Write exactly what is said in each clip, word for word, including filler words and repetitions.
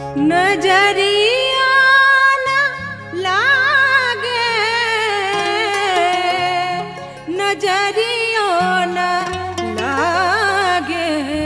नजरिया न लागे नजरियो न लागे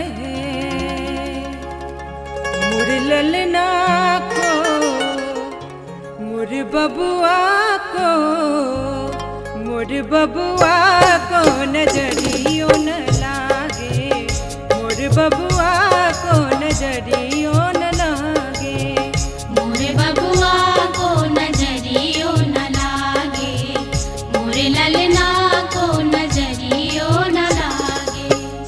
मुर ललना को मुर बबुआ को मुर बबुआ को नजरियो न लागे मुर बबुआ को नजरियो न लागे मोरे बबुआ को नजरियो न लागे मोरे ललना को नजरियो न लागे।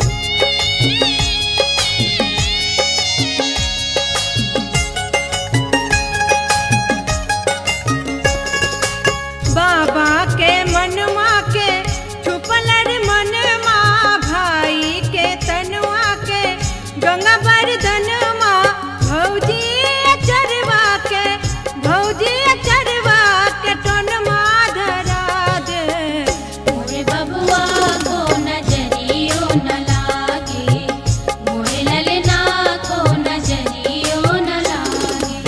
बाबा के मनमा के छुपलर मनमा भाई के तनवा के गंगा बरदनमा भौजी चरवा के भौजी चरवा के टोनमा धरा दे मोरे बबुआ को नजरियो न लागे मोरे ललना को नजरियो न लागे।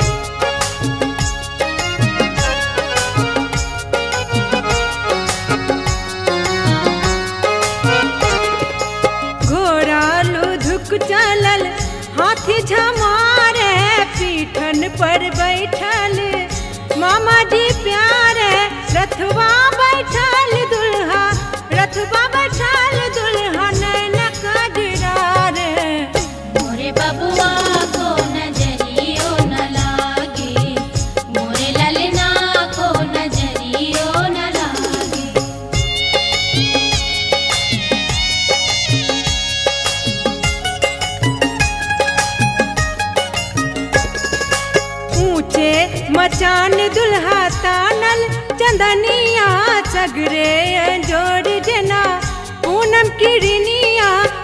घोड़ा लुधुक चलल हाथी झमारे पीठन पर बैठल मामा जी प्यारे रथवा बैठल दुल्हा रथवा बैठल दुल्हा नैन कजरा रे मोरे बबुआ को नजरियो न लागे मोरे ललना को नजरियो न लागे। ऊंचे मचान दुल्हा तानल चंदनिया सगरे जोड़ जना पूनम किरनिया